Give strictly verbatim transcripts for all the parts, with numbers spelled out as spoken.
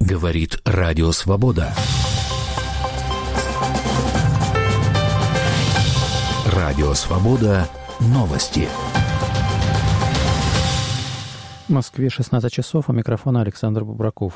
Говорит Радио Свобода. Радио Свобода. Новости. В Москве шестнадцать часов, у микрофона Александр Бубраков.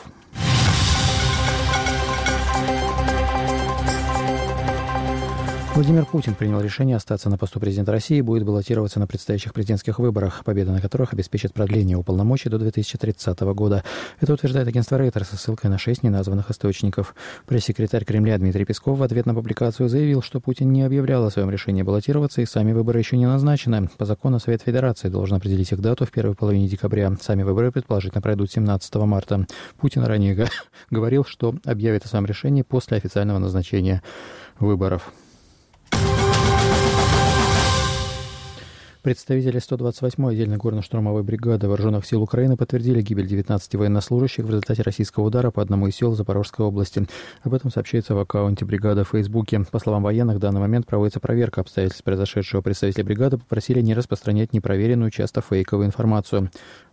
Владимир Путин принял решение остаться на посту президента России и будет баллотироваться на предстоящих президентских выборах, победа на которых обеспечит продление его полномочий до две тысячи тридцатого года. Это утверждает агентство Reuters со ссылкой на шесть неназванных источников. Пресс-секретарь Кремля Дмитрий Песков в ответ на публикацию заявил, что Путин не объявлял о своем решении баллотироваться и сами выборы еще не назначены. По закону Совет Федерации должен определить их дату в первой половине декабря. Сами выборы, предположительно, пройдут семнадцатого марта. Путин ранее говорил, что объявит о своем решении после официального назначения выборов. Представители сто двадцать восьмой отдельной горно-штурмовой бригады Вооруженных сил Украины подтвердили гибель девятнадцати военнослужащих в результате российского удара по одному из сел Запорожской области. Об этом сообщается в аккаунте бригады в Фейсбуке. По словам военных, в данный момент проводится проверка обстоятельств произошедшего. Представители бригады попросили не распространять непроверенную, часто фейковую информацию.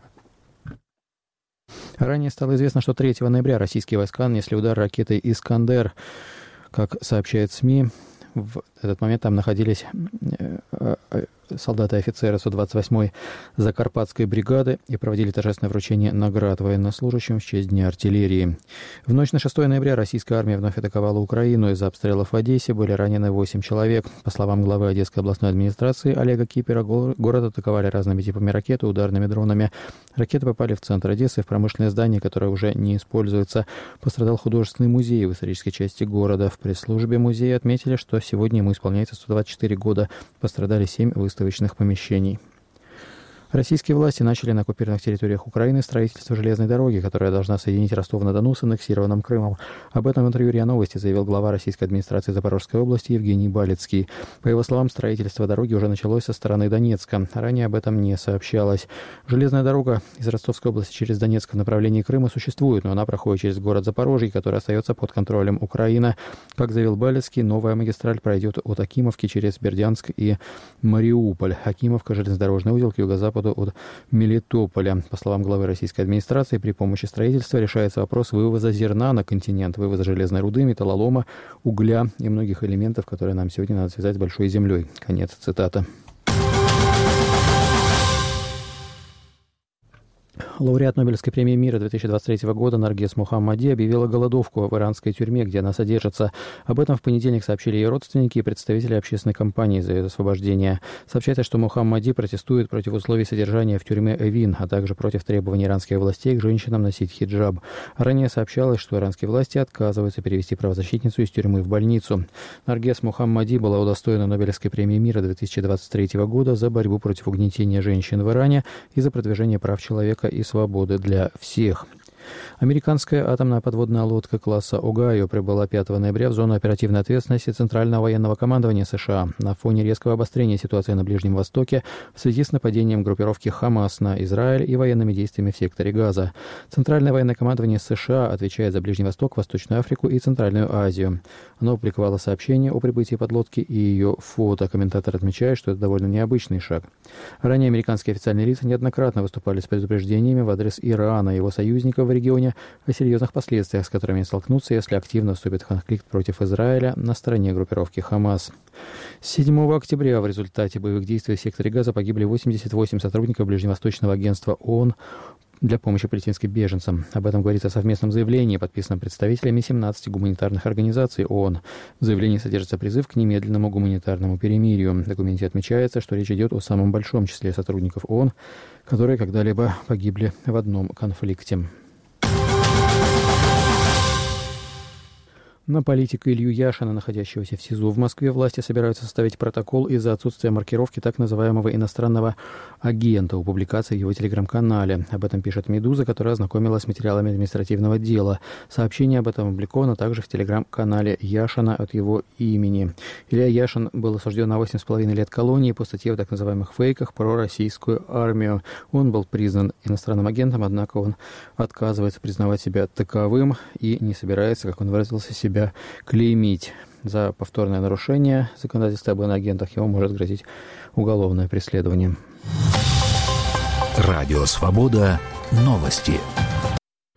Ранее стало известно, что третьего ноября российские войска нанесли удар ракетой «Искандер». Как сообщает СМИ, в этот момент там находились солдаты и офицеры сто двадцать восьмой Закарпатской бригады и проводили торжественное вручение наград военнослужащим в честь Дня артиллерии. В ночь на шестого ноября российская армия вновь атаковала Украину. Из-за обстрелов в Одессе были ранены восемь человек. По словам главы Одесской областной администрации Олега Кипера, город атаковали разными типами ракет и ударными дронами. Ракеты попали в центр Одессы, в промышленное здание, которое уже не используется. Пострадал художественный музей в исторической части города. В пресс-службе музея отметили, что сегодня ему исполняется сто двадцать четыре года. Пострадали семь выставочных помещений. Российские власти начали на оккупированных территориях Украины строительство железной дороги, которая должна соединить Ростов-на-Дону с аннексированным Крымом. Об этом в интервью РИА Новости заявил глава российской администрации Запорожской области Евгений Балицкий. По его словам, строительство дороги уже началось со стороны Донецка. Ранее об этом не сообщалось. Железная дорога из Ростовской области через Донецк в направлении Крыма существует, но она проходит через город Запорожье, который остается под контролем Украины. Как заявил Балицкий, новая магистраль пройдет от Акимовки через Бердянск и Мариуполь. Акимовка – железнодорожный узел к юго-западу от Мелитополя. По словам главы российской администрации, при помощи строительства решается вопрос вывоза зерна на континент, вывоза железной руды, металлолома, угля и многих элементов, которые нам сегодня надо связать с большой землей. Конец цитаты. Лауреат Нобелевской премии мира две тысячи двадцать третьего года Наргиз Мохаммади объявила голодовку в иранской тюрьме, где она содержится. Об этом в понедельник сообщили ее родственники и представители общественной кампании за ее освобождение. Сообщается, что Мохаммади протестует против условий содержания в тюрьме Эвин, а также против требований иранских властей к женщинам носить хиджаб. Ранее сообщалось, что иранские власти отказываются перевести правозащитницу из тюрьмы в больницу. Наргиз Мохаммади была удостоена Нобелевской премии мира две тысячи двадцать третьего года за борьбу против угнетения женщин в Иране и за продвижение прав человека и свободы для всех. Американская атомная подводная лодка класса «Огайо» прибыла пятого ноября в зону оперативной ответственности Центрального военного командования США на фоне резкого обострения ситуации на Ближнем Востоке в связи с нападением группировки «Хамас» на Израиль и военными действиями в секторе Газа. Центральное военное командование США отвечает за Ближний Восток, Восточную Африку и Центральную Азию. Оно опубликовало сообщение о прибытии подлодки и ее фото. Комментатор отмечает, что это довольно необычный шаг. Ранее американские официальные лица неоднократно выступали с предупреждениями в адрес Ирана и его союзников в регионе о серьезных последствиях, с которыми они столкнутся, если активно вступят в конфликт против Израиля на стороне группировки «Хамас». седьмого октября в результате боевых действий в секторе Газа погибли восемьдесят восемь сотрудников Ближневосточного агентства ООН для помощи палестинским беженцам. Об этом говорится в совместном заявлении, подписанном представителями семнадцати гуманитарных организаций ООН. В заявлении содержится призыв к немедленному гуманитарному перемирию. В документе отмечается, что речь идет о самом большом числе сотрудников ООН, которые когда-либо погибли в одном конфликте. На политика Илью Яшина, находящегося в СИЗО в Москве, власти собираются составить протокол из-за отсутствия маркировки так называемого иностранного агента у публикации в его телеграм-канале. Об этом пишет «Медуза», которая ознакомилась с материалами административного дела. Сообщение об этом опубликовано также в телеграм-канале Яшина от его имени. Илья Яшин был осужден на восемь с половиной лет колонии по статье в так называемых фейках про российскую армию. Он был признан иностранным агентом, однако он отказывается признавать себя таковым и не собирается, как он выразился, себя клеймить. За повторное нарушение законодательства об иноагентах ему может грозить уголовное преследование. Радио «Свобода». Новости.